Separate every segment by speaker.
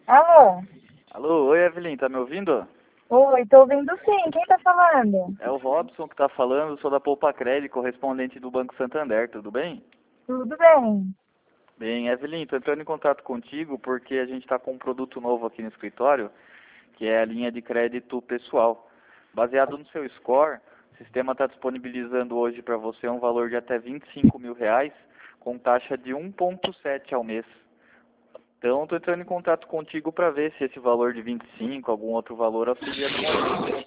Speaker 1: Alô?
Speaker 2: Alô, oi Evelyn, tá me ouvindo?
Speaker 1: Oi, tô ouvindo sim. Quem tá falando?
Speaker 2: É o Robson que tá falando, sou da Poupa Cred, correspondente do Banco Santander, tudo bem?
Speaker 1: Tudo bem?
Speaker 2: Bem, Evelyn, tô entrando em contato contigo porque a gente tá com um produto novo aqui no escritório, que é a linha de crédito pessoal. Baseado no seu score, o sistema está disponibilizando hoje para você um valor de até R$ 25.000, com taxa de 1,7 ao mês. Então, estou entrando em contato contigo para ver se esse valor de 25, algum outro valor auxilia no momento.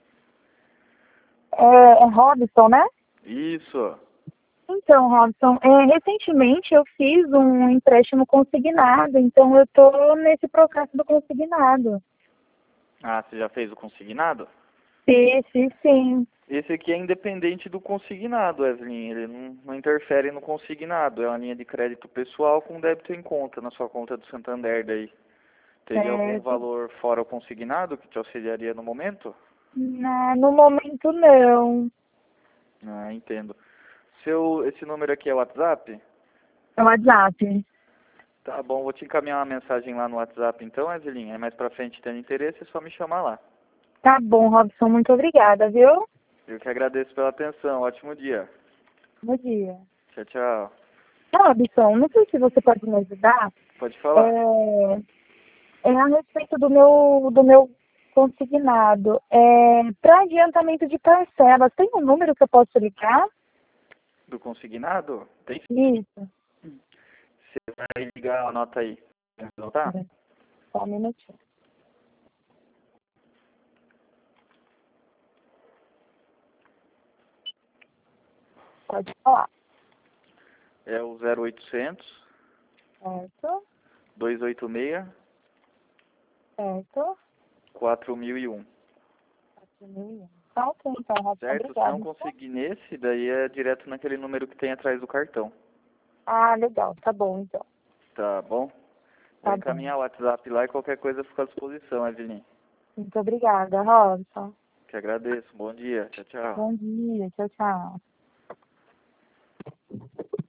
Speaker 1: É Robson, né?
Speaker 2: Isso.
Speaker 1: Então, Robson, recentemente eu fiz um empréstimo consignado, então eu tô nesse processo do consignado.
Speaker 2: Ah, você já fez o consignado?
Speaker 1: Sim.
Speaker 2: Esse aqui é independente do consignado, Evelyn. Ele não interfere no consignado. É uma linha de crédito pessoal com débito em conta, na sua conta do Santander daí. Teria algum
Speaker 1: Certo.
Speaker 2: valor fora o consignado que te auxiliaria no momento?
Speaker 1: No momento, não.
Speaker 2: Ah, entendo. Esse número aqui é o WhatsApp?
Speaker 1: É o WhatsApp.
Speaker 2: Tá bom, vou te encaminhar uma mensagem lá no WhatsApp então, Evelyn. Aí mais pra frente, tendo interesse, é só me chamar lá.
Speaker 1: Tá bom, Robson, muito obrigada, viu?
Speaker 2: Eu que agradeço pela atenção. Ótimo dia.
Speaker 1: Bom dia.
Speaker 2: Tchau, tchau.
Speaker 1: Robson, não sei se você pode me ajudar.
Speaker 2: Pode falar.
Speaker 1: É, é a respeito do meu consignado. Para adiantamento de parcelas, tem um número que eu posso ligar?
Speaker 2: Do consignado? Tem.
Speaker 1: Isso.
Speaker 2: Você vai ligar, anota aí. Não tá?
Speaker 1: Pera, só um minutinho. Pode falar.
Speaker 2: É o 0800
Speaker 1: Certo,
Speaker 2: 286
Speaker 1: certo.
Speaker 2: 4001.
Speaker 1: 4.001. Tá ok, então, Robson,
Speaker 2: Certo? Se não
Speaker 1: obrigada.
Speaker 2: conseguir nesse, daí é direto naquele número que tem atrás do cartão.
Speaker 1: Ah, legal, tá bom, então.
Speaker 2: Tá bom? Vou
Speaker 1: Tá bom.
Speaker 2: encaminhar o WhatsApp lá e qualquer coisa fica à disposição, Evelyn.
Speaker 1: Muito obrigada, Robson.
Speaker 2: Que agradeço. Bom dia. Tchau, tchau.
Speaker 1: Bom dia, tchau, tchau.